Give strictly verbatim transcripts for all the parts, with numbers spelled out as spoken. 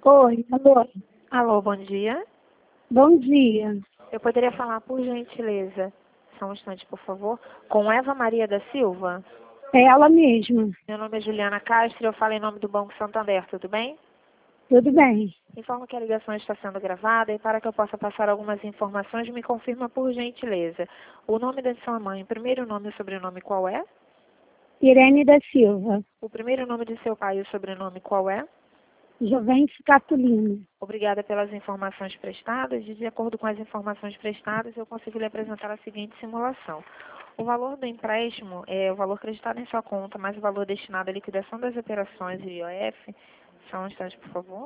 Oi, alô. Alô, bom dia. Bom dia. Eu poderia falar, por gentileza, só um instante, por favor, com Eva Maria da Silva? É ela mesma. Meu nome é Juliana Castro e eu falo em nome do Banco Santander, tudo bem? Tudo bem? Informo que a ligação está sendo gravada e para que eu possa passar algumas informações, me confirma, por gentileza, o nome da sua mãe, o primeiro nome e o sobrenome qual é? Irene da Silva. O primeiro nome de seu pai e o sobrenome qual é? Jovence Catulino. Obrigada pelas informações prestadas. De acordo com as informações prestadas, eu consigo lhe apresentar a seguinte simulação. O valor do empréstimo é o valor acreditado em sua conta, mais o valor destinado à liquidação das operações e I O F, só um instante, por favor,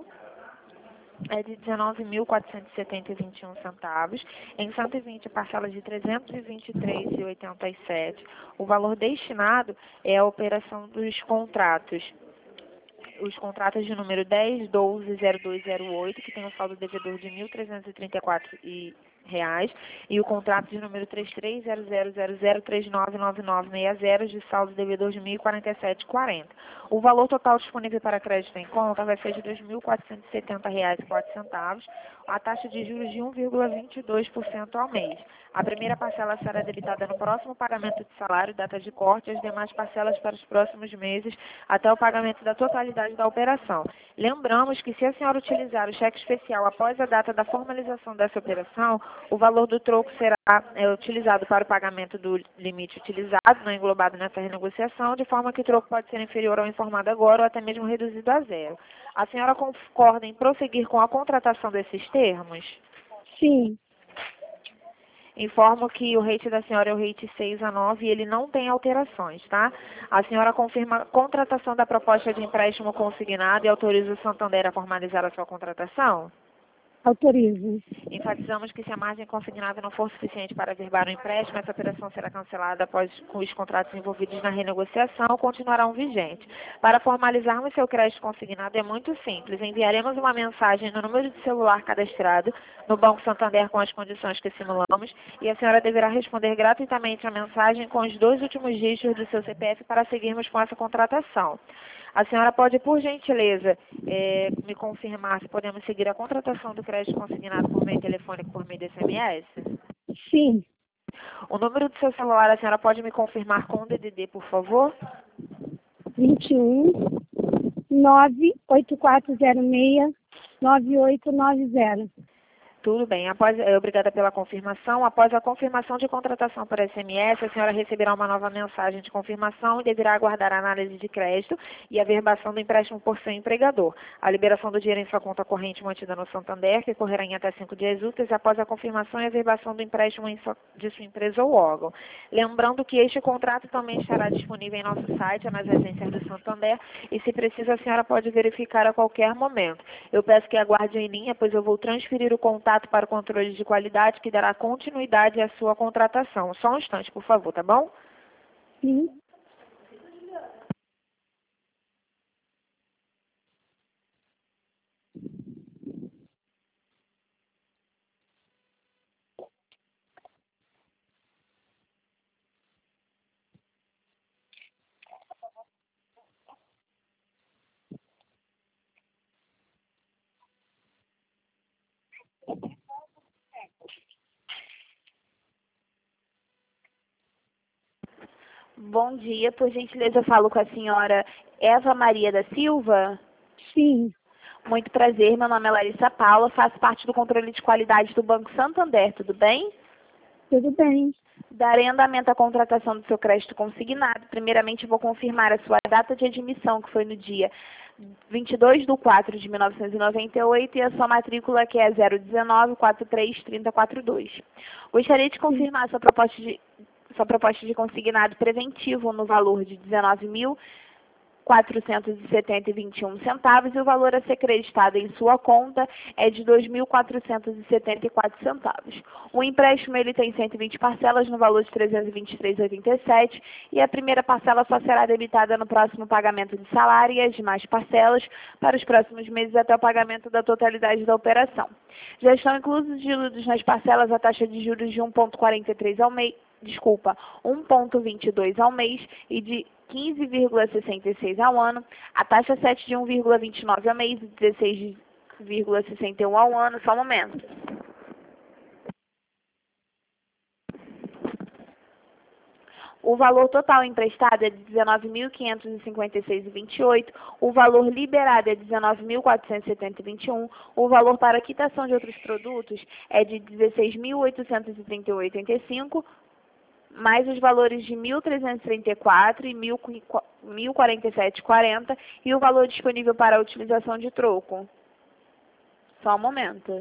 é de dezenove mil quatrocentos e setenta e vinte e um centavos, em cento e vinte parcelas de trezentos e vinte e três reais e oitenta e sete. O valor destinado é a operação dos contratos. Os contratos de número dez, doze, zero dois zero oito, que tem um saldo devedor de mil trezentos e trinta e quatro reais, e o contrato de número três três zero zero zero zero três nove nove nove seis zero, de saldo devedor de mil e quarenta e sete reais e quarenta centavos. O valor total disponível para crédito em conta vai ser de dois mil quatrocentos e setenta reais e quatro centavos, a taxa de juros de um vírgula vinte e dois por cento ao mês. A primeira parcela será debitada no próximo pagamento de salário, data de corte, e as demais parcelas para os próximos meses, até o pagamento da totalidade da operação. Lembramos que, se a senhora utilizar o cheque especial após a data da formalização dessa operação, o valor do troco será é, utilizado para o pagamento do limite utilizado, não englobado nessa renegociação, de forma que o troco pode ser inferior ao informado agora ou até mesmo reduzido a zero. A senhora concorda em prosseguir com a contratação desses termos? Sim. Informo que o rate da senhora é o rate seis a nove e ele não tem alterações, tá? A senhora confirma a contratação da proposta de empréstimo consignado e autoriza o Santander a formalizar a sua contratação? Autorizo. Enfatizamos que, se a margem consignada não for suficiente para averbar o empréstimo, essa operação será cancelada após os contratos envolvidos na renegociação ou continuarão vigentes. Para formalizarmos seu crédito consignado é muito simples. Enviaremos uma mensagem no número de celular cadastrado no Banco Santander com as condições que simulamos e a senhora deverá responder gratuitamente a mensagem com os dois últimos dígitos do seu C P F para seguirmos com essa contratação. A senhora pode, por gentileza, é, me confirmar se podemos seguir a contratação do crédito consignado por meio telefônico, por meio de S M S? Sim. O número do seu celular, a senhora pode me confirmar com o D D D, por favor? vinte e um, nove oito quatro zero seis, nove oito nove zero. Tudo bem. Após, eh, obrigada pela confirmação. Após a confirmação de contratação por S M S, a senhora receberá uma nova mensagem de confirmação e deverá aguardar a análise de crédito e a averbação do empréstimo por seu empregador. A liberação do dinheiro em sua conta corrente mantida no Santander, que ocorrerá em até cinco dias úteis após a confirmação e averbação do empréstimo em sua, de sua empresa ou órgão. Lembrando que este contrato também estará disponível em nosso site, nas agências do Santander, e, se precisa, a senhora pode verificar a qualquer momento. Eu peço que aguarde em linha, pois eu vou transferir o contato para o controle de qualidade, que dará continuidade à sua contratação. Só um instante, por favor, tá bom? Sim. Bom dia, por gentileza eu falo com a senhora Eva Maria da Silva. Sim. Muito prazer, meu nome é Larissa Paula, faço parte do controle de qualidade do Banco Santander, tudo bem? Tudo bem. Darei andamento à contratação do seu crédito consignado. Primeiramente, vou confirmar a sua data de admissão, que foi no dia vinte e dois de quatro de mil novecentos e noventa e oito, e a sua matrícula, que é zero um nove quatro três três zero quatro dois. Gostaria de confirmar a sua proposta de, sua proposta de consignado preventivo no valor de dezenove mil quatrocentos e setenta reais e vinte e um centavos, e o valor a ser creditado em sua conta é de dois mil quatrocentos e setenta e quatro centavos. O empréstimo ele tem cento e vinte parcelas no valor de trezentos e vinte e três reais e oitenta e sete, e a primeira parcela só será debitada no próximo pagamento de salário, e as demais parcelas para os próximos meses até o pagamento da totalidade da operação. Já estão inclusos diluídos nas parcelas a taxa de juros de um vírgula quarenta e três ao mês, desculpa, um vírgula vinte e dois ao mês e de quinze vírgula sessenta e seis ao ano, a taxa sete de um vírgula vinte e nove ao mês e dezesseis de vírgula sessenta e um ao ano. Só um momento. O valor total emprestado é de dezenove mil quinhentos e cinquenta e seis reais e vinte e oito centavos, o valor liberado é dezenove mil quatrocentos e setenta reais e vinte e um centavos, o valor para quitação de outros produtos é de dezesseis mil oitocentos e trinta e oito reais e oitenta e cinco centavos, mais os valores de mil trezentos e trinta e quatro reais e mil e quarenta e sete reais e quarenta centavos e o valor disponível para a utilização de troco. Só um momento.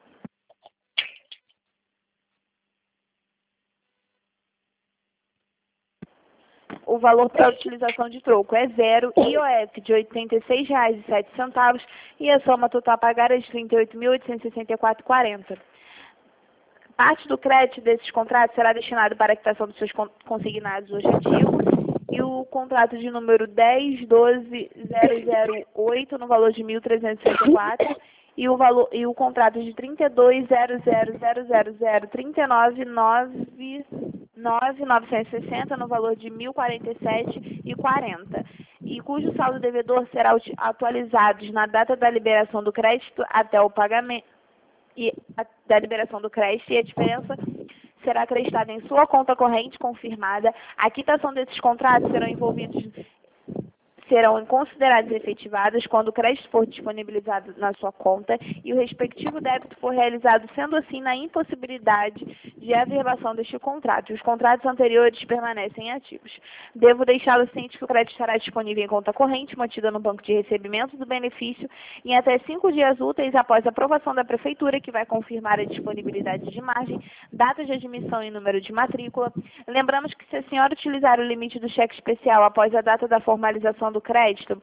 O valor para a utilização de troco é zero, I O F de oitenta e seis reais e sete centavos e a soma total a pagar é de trinta e oito mil oitocentos e sessenta e quatro reais e quarenta centavos. Parte do crédito desses contratos será destinado para a quitação dos seus consignados hoje ativos e o contrato de número dez doze zero zero oito no valor de mil trezentos e sessenta e quatro e o valor e o contrato de trinta e dois zero zero zero zero zero trinta e nove nove nove novecentos e sessenta no valor de mil e quarenta e sete reais e quarenta centavos e cujo saldo devedor será atualizado na data da liberação do crédito até o pagamento e a, da liberação do crédito e a diferença será acreditada em sua conta corrente confirmada. A quitação desses contratos serão envolvidos serão consideradas efetivadas quando o crédito for disponibilizado na sua conta e o respectivo débito for realizado, sendo assim, na impossibilidade de averbação deste contrato. Os contratos anteriores permanecem ativos. Devo deixá-lo ciente que o crédito estará disponível em conta corrente, mantida no banco de recebimento do benefício, em até cinco dias úteis após a aprovação da Prefeitura, que vai confirmar a disponibilidade de margem, data de admissão e número de matrícula. Lembramos que, se a senhora utilizar o limite do cheque especial após a data da formalização do crédito,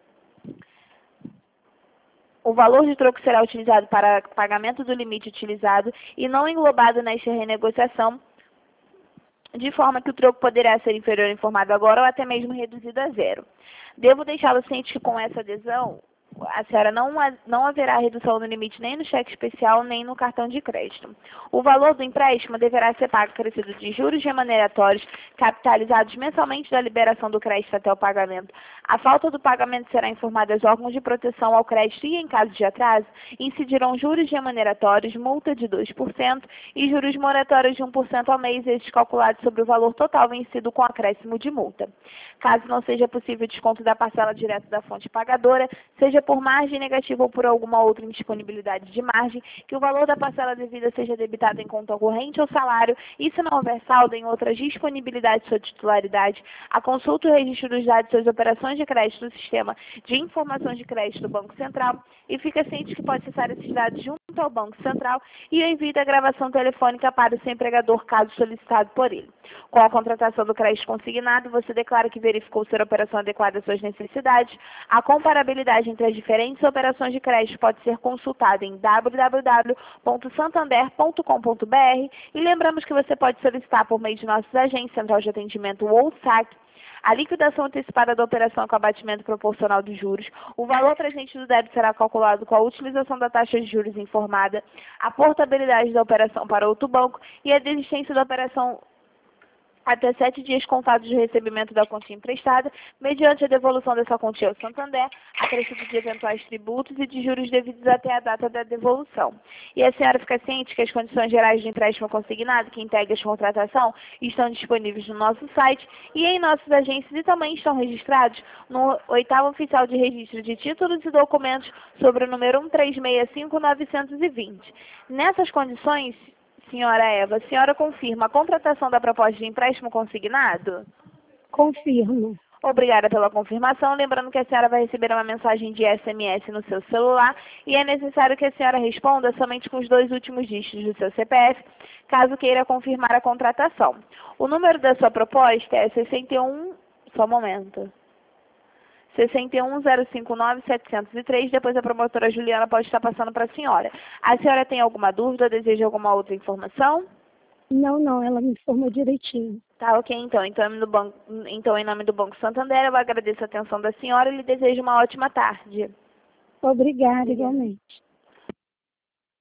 o valor de troco será utilizado para pagamento do limite utilizado e não englobado nesta renegociação, de forma que o troco poderá ser inferior ao informado agora ou até mesmo reduzido a zero. Devo deixá-lo ciente que com essa adesão, a senhora não, não haverá redução no limite nem no cheque especial, nem no cartão de crédito. O valor do empréstimo deverá ser pago acrescido de juros remuneratórios capitalizados mensalmente da liberação do crédito até o pagamento. A falta do pagamento será informada aos órgãos de proteção ao crédito e, em caso de atraso, incidirão juros remuneratórios, multa de dois por cento e juros moratórios de um por cento ao mês, estes calculados sobre o valor total vencido com acréscimo de multa. Caso não seja possível o desconto da parcela direta da fonte pagadora, seja por margem negativa ou por alguma outra indisponibilidade de margem, que o valor da parcela devida seja debitado em conta corrente ou salário, e se não houver saldo em outras disponibilidades de sua titularidade, a consulta e o registro dos dados de suas operações de crédito do Sistema de Informações de Crédito do Banco Central, e fica ciente que pode acessar esses dados junto ao Banco Central e o envio da gravação telefônica para o seu empregador, caso solicitado por ele. Com a contratação do crédito consignado, você declara que verificou ser a operação adequada às suas necessidades. A comparabilidade entre as diferentes operações de crédito pode ser consultada em w w w ponto santander ponto com ponto b r e lembramos que você pode solicitar por meio de nossos agentes, Central de Atendimento ou S A C, a liquidação antecipada da operação com abatimento proporcional dos juros. O valor presente do débito será calculado com a utilização da taxa de juros informada, a portabilidade da operação para outro banco e a desistência da operação até sete dias contados de recebimento da quantia emprestada, mediante a devolução dessa quantia ao Santander, acrescido de eventuais tributos e de juros devidos até a data da devolução. E a senhora fica ciente que as condições gerais de empréstimo consignado que integram a contratação estão disponíveis no nosso site e em nossas agências e também estão registrados no oitavo oficial de registro de títulos e documentos sobre o número um três seis cinco nove dois zero. Nessas condições, senhora Eva, a senhora confirma a contratação da proposta de empréstimo consignado? Confirmo. Obrigada pela confirmação. Lembrando que a senhora vai receber uma mensagem de S M S no seu celular e é necessário que a senhora responda somente com os dois últimos dígitos do seu C P F, caso queira confirmar a contratação. O número da sua proposta é sessenta e um... Só um momento. sessenta e um zero cinco nove sete zero três, depois a promotora Juliana pode estar passando para a senhora. A senhora tem alguma dúvida, deseja alguma outra informação? Não, não, ela me informou direitinho. Tá, ok, então. Então, em nome do Banco, então, em nome do Banco Santander, eu agradeço a atenção da senhora e lhe desejo uma ótima tarde. Obrigada, igualmente.